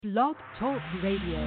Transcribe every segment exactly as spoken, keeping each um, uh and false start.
Blog Talk Radio.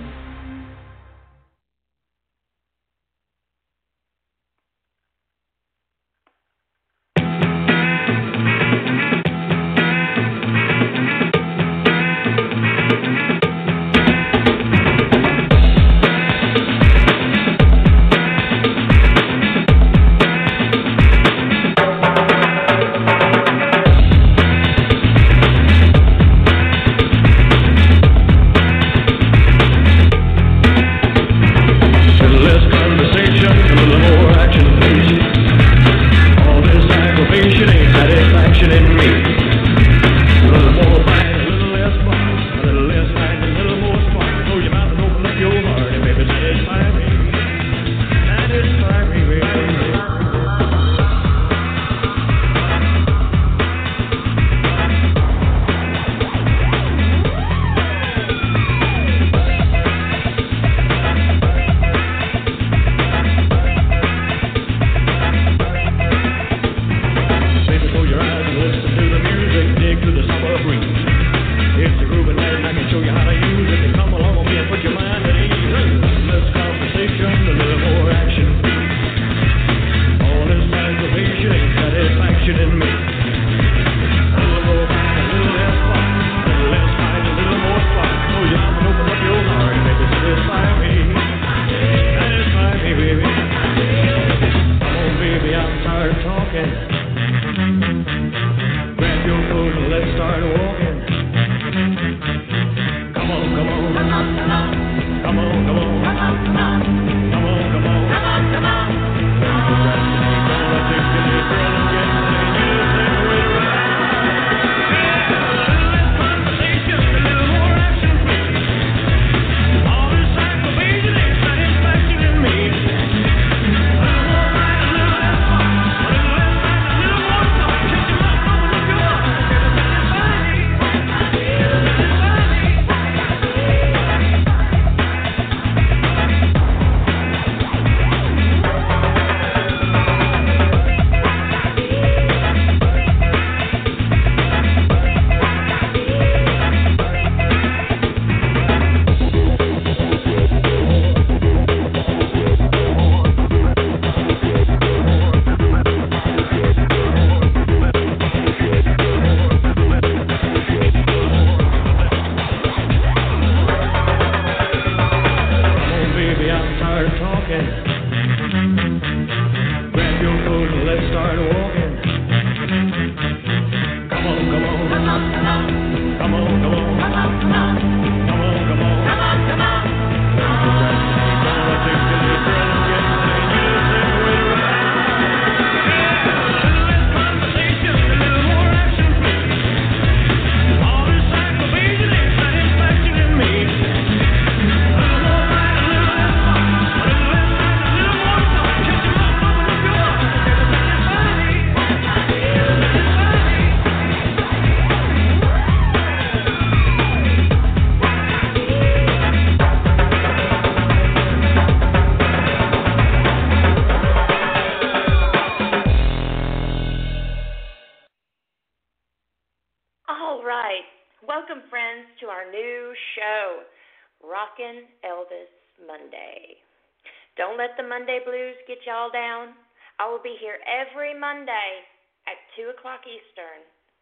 Don't let the Monday blues get y'all down. I will be here every Monday at two o'clock Eastern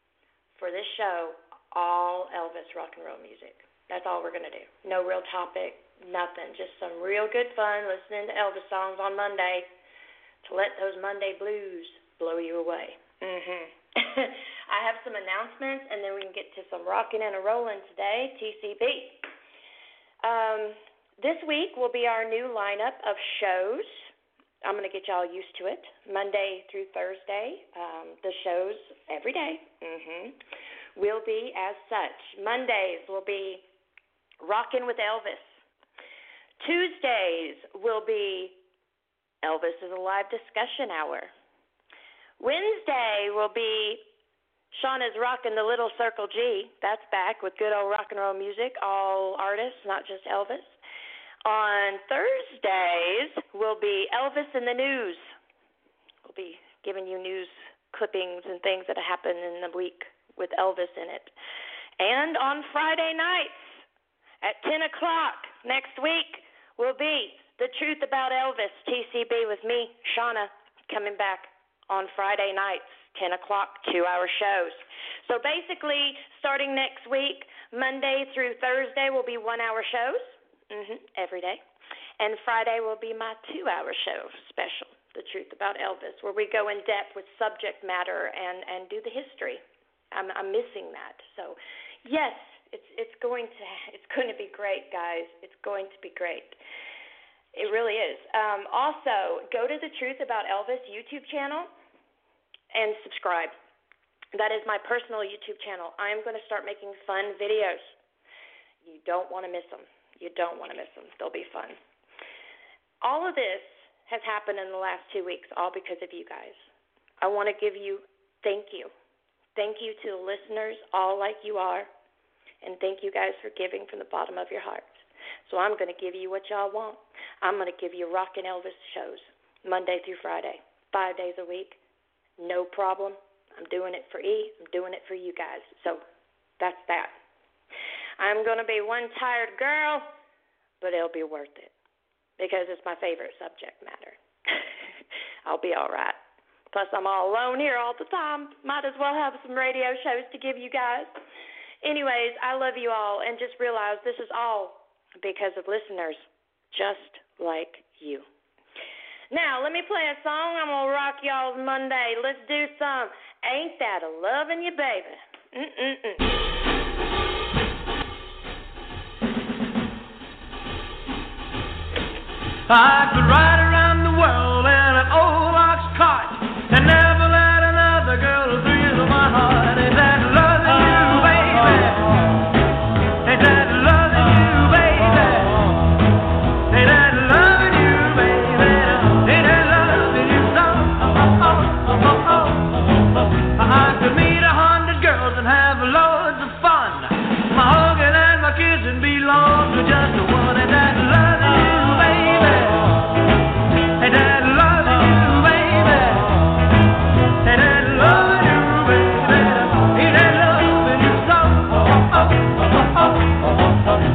for this show, all Elvis rock and roll music. That's all we're going to do. No real topic, nothing. Just some real good fun listening to Elvis songs on Monday to let those Monday blues blow you away. Mm-hmm. I have some announcements, and then we can get to some rocking and a rolling today, T C B. Um... This week will be our new lineup of shows. I'm going to get y'all used to it. Monday through Thursday, um, the shows every day mm-hmm, will be as such. Mondays will be Rockin' with Elvis. Tuesdays will be Elvis is a live discussion hour. Wednesday will be Shauna's Rockin' the Little Circle G. That's back with good old rock and roll music, all artists, not just Elvis. On Thursdays will be Elvis in the News. We'll be giving you news clippings and things that happen in the week with Elvis in it. And on Friday nights, At ten o'clock next week will be The Truth About Elvis, T C B with me, Shauna, coming back on Friday nights, ten o'clock, two-hour shows. So basically, starting next week, Monday through Thursday will be one-hour shows, mm-hmm, every day. And Friday will be my two-hour show special, The Truth About Elvis, where we go in depth with subject matter and, and do the history. I'm, I'm missing that. So, yes, it's it's going to it's going to be great, guys. It's going to be great. It really is. Um, also, go to the Truth About Elvis YouTube channel and subscribe. That is my personal YouTube channel. I am going to start making fun videos. You don't want to miss them. You don't want to miss them. They'll be fun. All of this has happened in the last two weeks, all because of you guys. I want to give you thank you. Thank you to the listeners, all like you are. And thank you guys for giving from the bottom of your hearts. So I'm going to give you what y'all want. I'm going to give you Rockin' Elvis shows Monday through Friday, five days a week. No problem. I'm doing it for E. I'm doing it for you guys. So that's that. I'm going to be one tired girl, but it'll be worth it because it's my favorite subject matter. I'll be all right. Plus, I'm all alone here all the time. Might as well have some radio shows to give you guys. Anyways, I love you all, and just realize this is all because of listeners just like you. Now, let me play a song. I'm going to rock y'all's Monday. Let's do some Ain't That a Lovin' You, Baby. Mm-mm-mm. I could ride around the world in an old ox cart and never let another girl thrill my heart. Ain't that loving you, baby? Ain't that loving you, baby? Ain't that loving you, baby? Ain't that loving you so? Oh, oh, oh, oh. I could meet a hundred girls and have loads of fun. My hugging and my kissing belong to just the one. Ain't that loving you, baby? Ain't that loving you, baby? Ain't that loving you, baby? Ain't that loving you so? Oh, oh, oh, oh, oh, oh.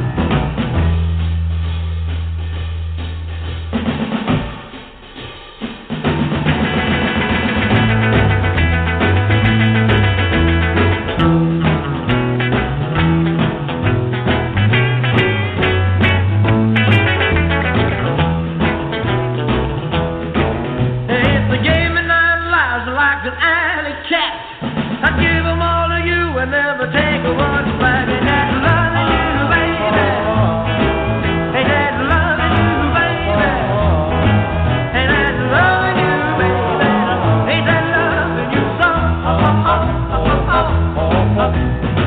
It's a game of nine lives like an alley cat. I give them all to you and never take a one back. Ain't that loving you, baby? Ain't that loving you, baby? Ain't that loving you, baby? Ain't that loving you so? Oh, oh, oh, oh, oh, oh.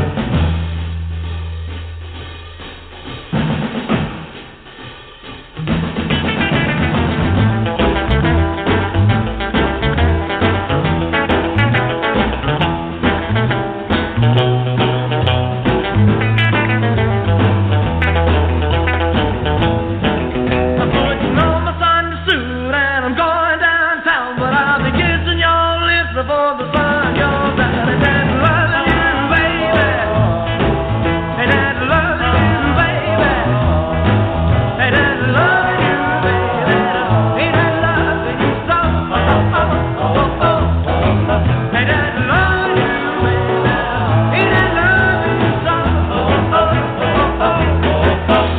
I'm putting on my Sunday suit and I'm going downtown, but I'll be kissing your lips before the sun goes down. Ain't that loving you, baby? Ain't that loving you, baby? Ain't that loving you, baby? Ain't that loving you so? Oh, oh, oh, oh, oh. Ain't that loving you, baby? Ain't that loving you so? Oh, oh, oh, oh, oh.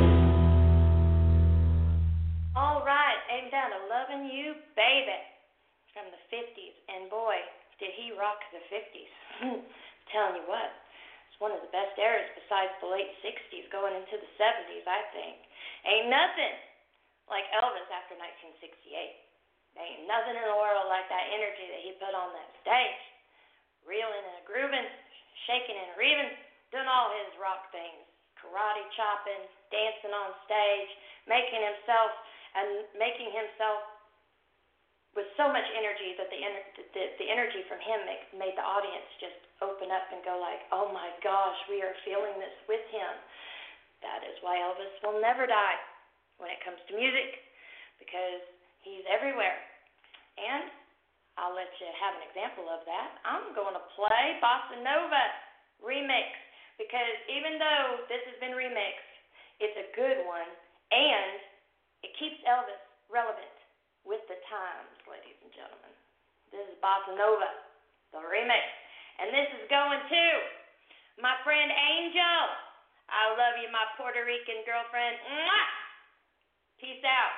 All right, Ain't That a Lovin' You, Baby, from the fifties. And boy, did he rock the fifties. Telling you what, it's one of the best eras besides the late sixties going into the seventies, I think. Ain't nothing like Elvis after nineteen sixty-eight. Ain't nothing in the world like that energy that he put on that stage. Reeling and grooving, shaking and reeving, doing all his rock things. Karate chopping, dancing on stage, making himself and making himself with so much energy that the ener- the, the energy from him make, made the audience just open up and go like, oh my gosh, we are feeling this with him. That is why Elvis will never die when it comes to music, because he's everywhere. And I'll let you have an example of that. I'm going to play Bossa Nova remix, because even though this has been remixed It's a good one, and it keeps Elvis relevant with the times, ladies and gentlemen. This is Bossa Nova, the remix. And this is going to my friend Angel. I love you, my Puerto Rican girlfriend. Mwah! Peace out.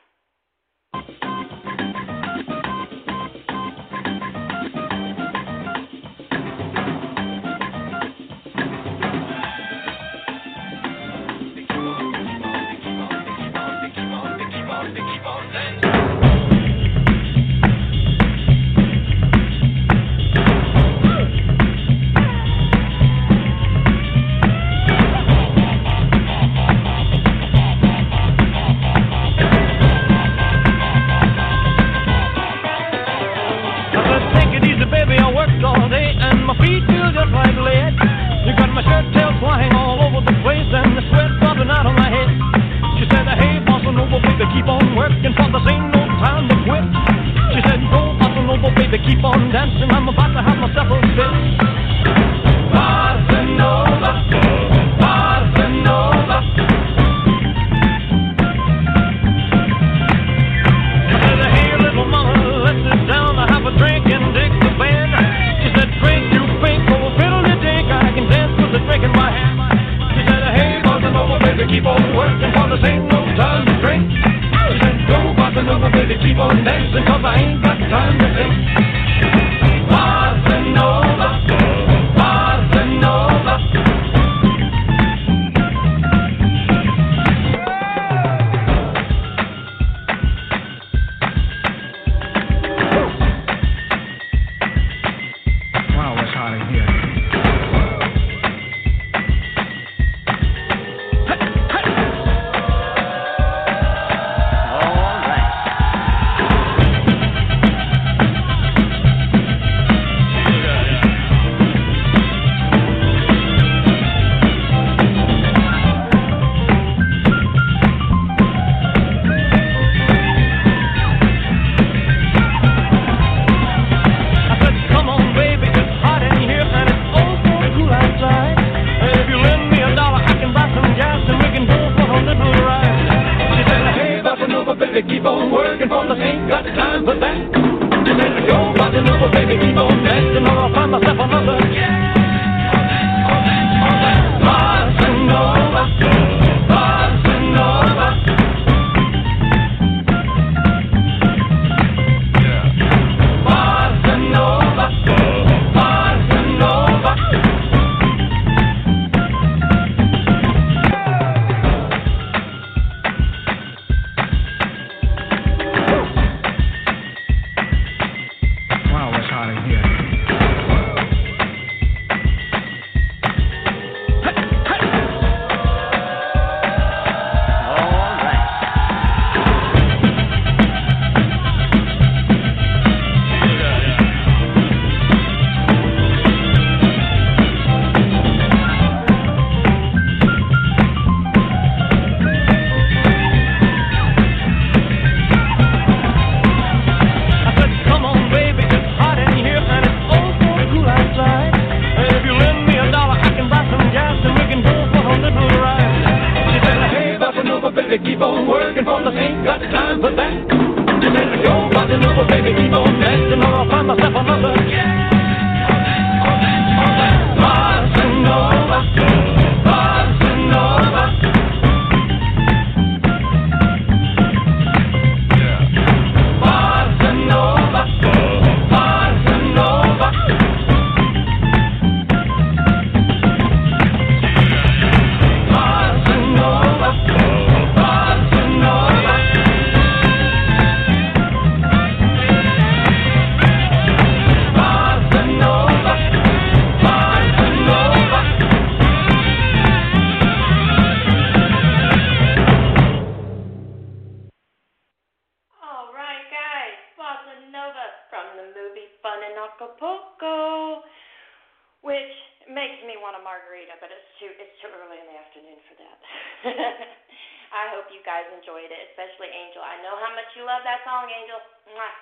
I hope you guys enjoyed it, especially Angel. I know how much you love that song, Angel. Mwah.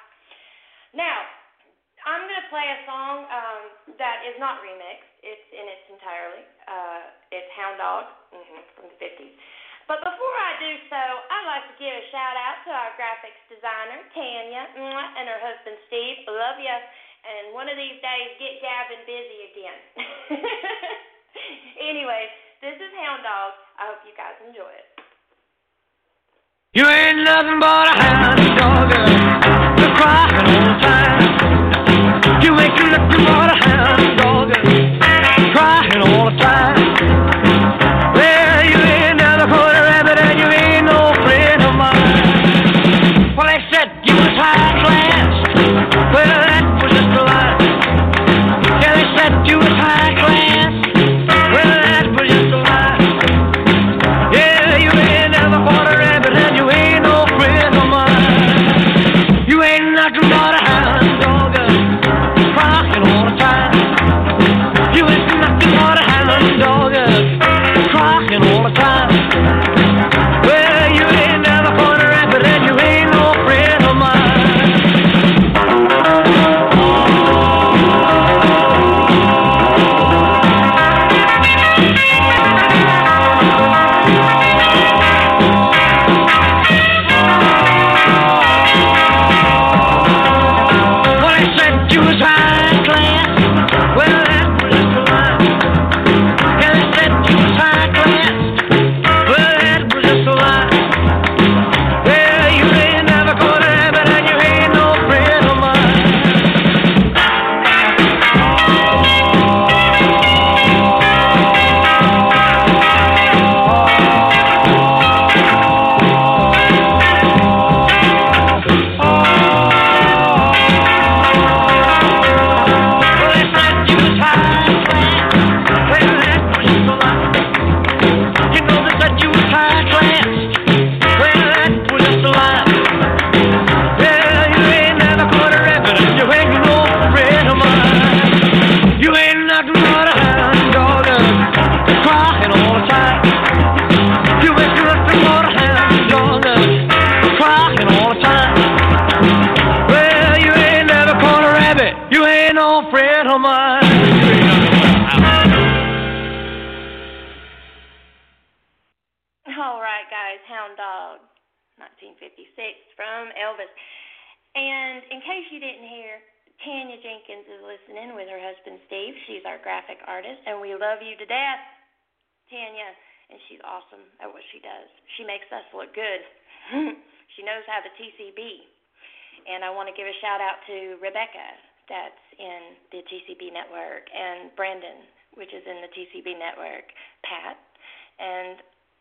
Now, I'm going to play a song um, that is not remixed. It's in its entirely. Uh, it's Hound Dog mm-hmm, from the fifties. like to give a shout out to our graphics designer, Tanya, and her husband, Steve. Love ya. And one of these days, get Gavin busy again. Anyways, this is Hound Dog. I hope you guys enjoy it. You ain't nothing but a hound dog, you're crying all the time. You ain't nothing but a hound dog, crying all the time. Well, you ain't never caught a rabbit and you ain't no friend of mine. Well, they said you was high class. Well, that was just a lie. Yeah, they said you was high class. Well, that was just a lie. Yeah, you ain't never caught a rabbit and you ain't no friend of mine. You ain't nothing but a hound dog, crying all the time. You ain't nothing but a hound dog, crying all the time. Well, you ain't never caught a rabbit and you ain't no friend of mine. nineteen fifty-six from Elvis. And in case you didn't hear, Tanya Jenkins is listening with her husband, Steve. She's our graphic artist, and we love you to death, Tanya. And she's awesome at what she does. She makes us look good. She knows how to T C B. And I want to give a shout-out to Rebecca, that's in the T C B network, and Brandon, which is in the T C B network, Pat. And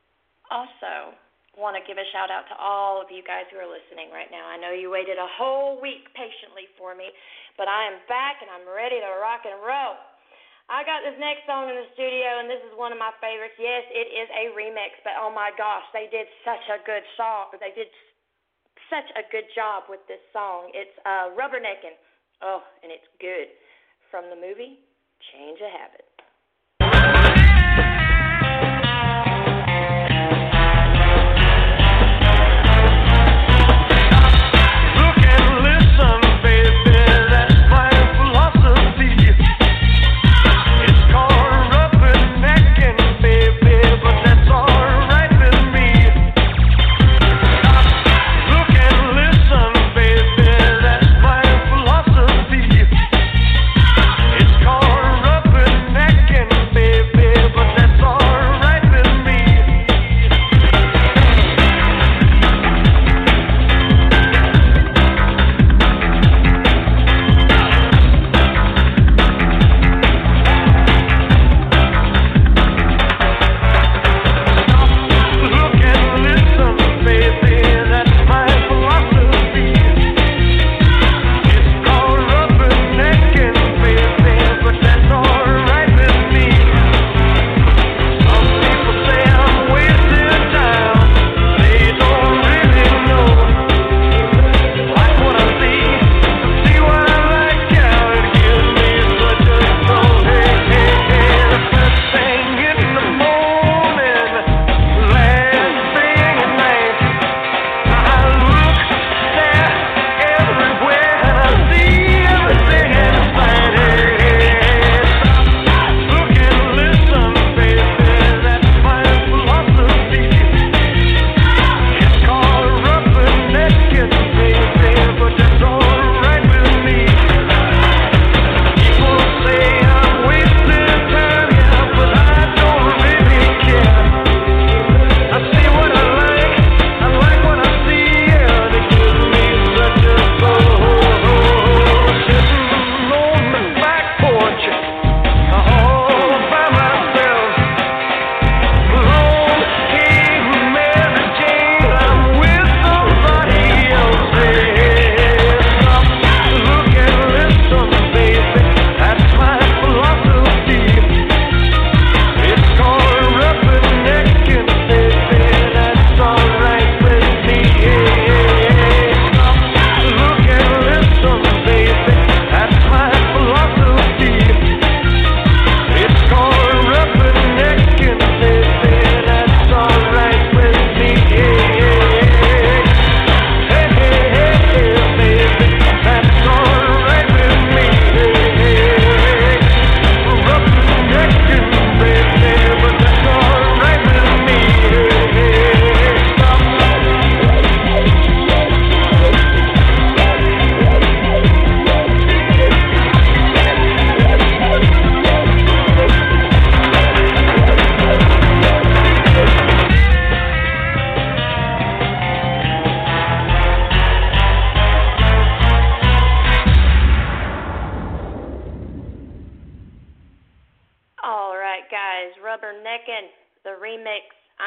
also want to give a shout-out to all of you guys who are listening right now. I know you waited a whole week patiently for me, but I am back, and I'm ready to rock and roll. I got this next song in the studio, and this is one of my favorites. Yes, it is a remix, but oh my gosh, they did such a good song. They did such a good job with this song. It's uh, Rubberneckin'. Oh, and it's good. From the movie, Change of Habit. It's called rubbernecking.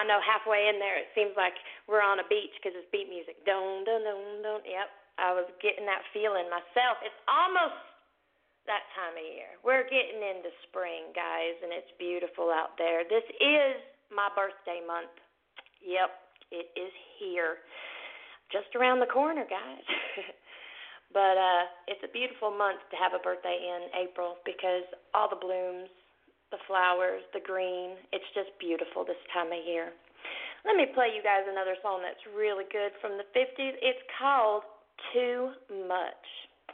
I know halfway in there it seems like we're on a beach because it's beat music. Dun, dun, dun, dun. Yep, I was getting that feeling myself. It's almost that time of year. We're getting into spring, guys, and it's beautiful out there. This is my birthday month. Yep, it is here. Just around the corner, guys. But uh, it's a beautiful month to have a birthday in April because all the blooms, the flowers, the green, it's just beautiful this time of year. Let me play you guys another song that's really good from the fifties. It's called Too Much.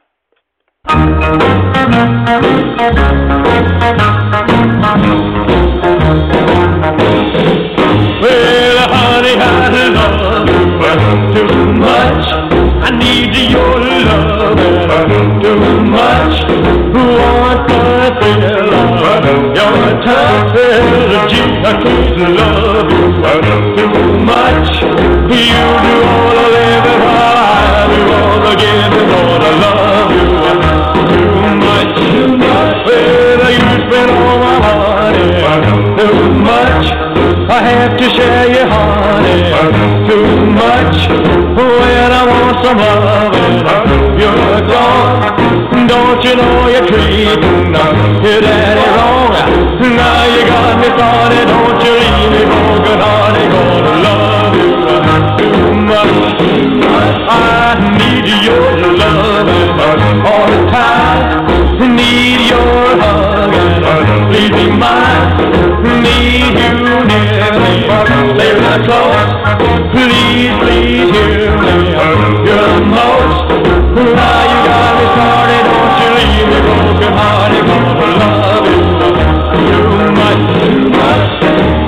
Well, honey, I love you too much. I need your love too much. Want the thrill of your touch, gee, I could love you too much. You do all the living while I do all the giving. Lord, I love you too much, too much. Well, you spend all my money too much. I have to share your honey too much. When I want some loving, you're gone. Don't you know you're treating your daddy wrong? Now you got me started. Don't you leave me broken hearted. Gonna love you too much, too much. I need your loving all the time. Need your hugging, please be mine. Need you near me, stay right close. Please, please hear me. You're the most. Now you got me started. Don't you leave me broken hearted. Gonna love you too much, too much.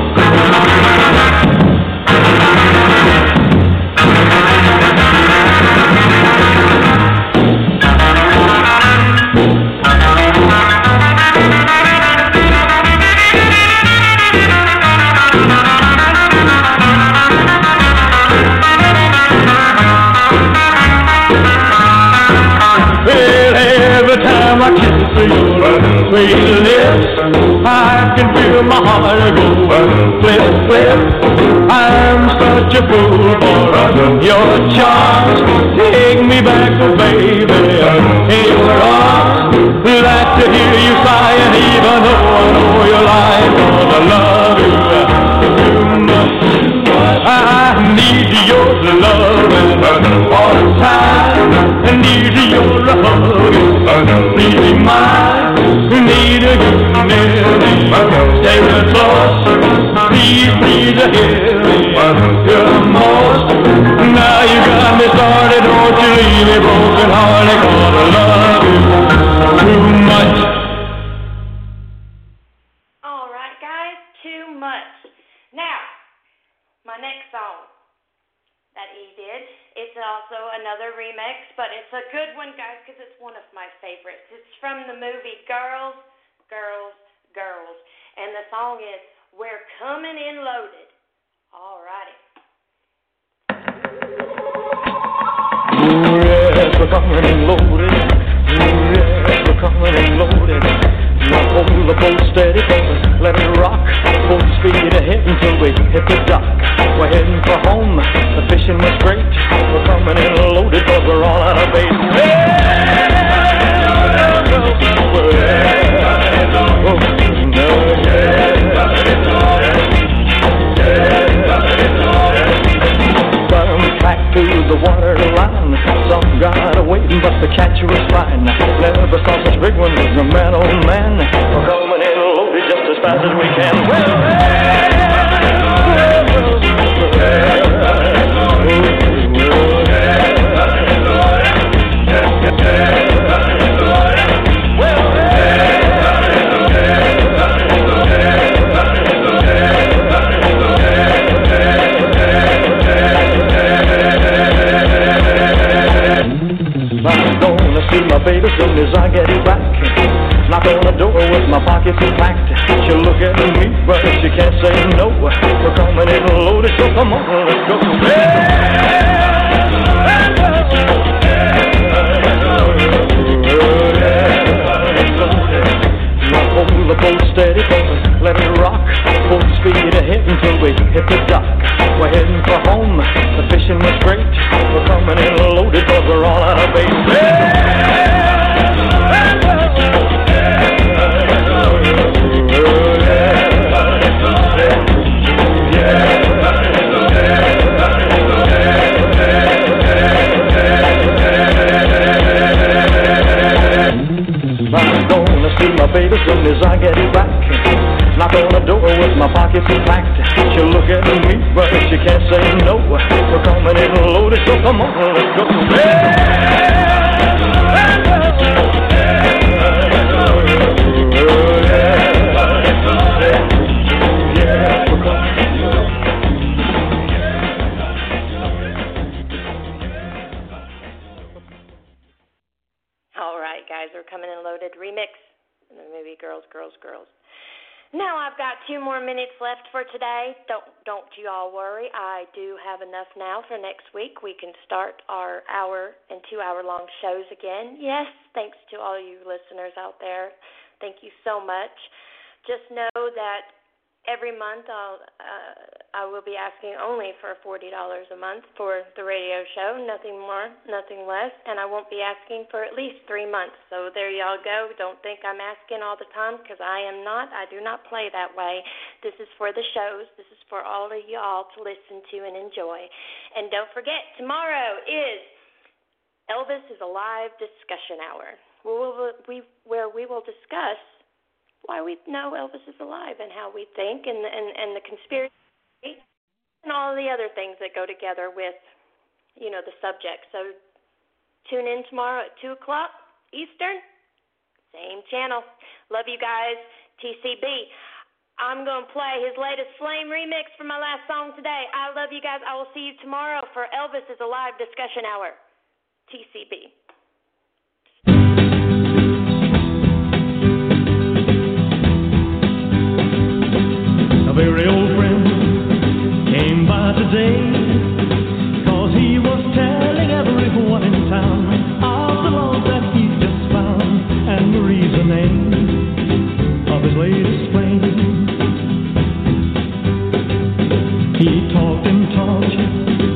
I kiss your sweet lips, I can feel my heart go flip, flip. I'm such a fool for your charms. Take me back, oh baby, in your arms. Like to hear you sighing, even though I know you're lying. Gonna love you too much. I need your love all the time. I need your hug, please be mine. Need you near me, stay real close. Please, please hear me, you're the most. Now you got me started, don't you leave me broken hearted. Gonna love you too much. All right, guys, too much. Now, my next song that he did, it's also another remix, but it's a good one, guys, because it's one of my favorites. It's from the movie Girls, Girls, Girls, and the song is We're Coming In Loaded. All righty. Ooh, yes, we're coming in loaded. Ooh, yes, we're coming in loaded. Now hold the boat steady, boy, let it rock. Full speed ahead until we hit the dock. We're heading for home, the fishing was great. We're coming in loaded, cause we're all out of bait. Bottom track to the water line. Some got a waiting, but the catch was fine. Never saw such big ones as a man, oh man. We're coming in loaded just as fast as we can. Well, I'm gonna see my baby soon as I get back. Knock on the door with my pockets packed. She'll look at me, but she can't say no. We're coming in loaded, so come on, let's go. Now hold the boat steady, boy, let it rock. Full speed ahead until we hit the dock. me, but she can't say no. We're coming in loaded, so come on, let's go. All right, guys, we're coming in loaded remix in the movie Girls, Girls, Girls. Now I've got two more minutes left for today. Don't don't you all worry. I do have enough now for next week. We can start our hour and two-hour-long shows again. Yes, thanks to all you listeners out there. Thank you so much. Just know that every month I'll uh, I will be asking only for forty dollars a month for the radio show, nothing more, nothing less, and I won't be asking for at least three months. So there y'all go. Don't think I'm asking all the time, because I am not. I do not play that way. This is for the shows. This is for all of y'all to listen to and enjoy. And don't forget, tomorrow is Elvis is a live discussion hour, where we will, we, where we will discuss why we know Elvis is alive and how we think, and and, and the conspiracy and all the other things that go together with, you know, the subject. So tune in tomorrow at two o'clock Eastern, same channel. Love you guys. T C B. I'm going to play his latest Flame remix for my last song today. I love you guys. I will see you tomorrow for Elvis is a Live Discussion Hour. T C B. A very old friend came by today, 'cause he was telling everyone in town of the love that he just found, and Marie's the name of his latest flame. He talked and talked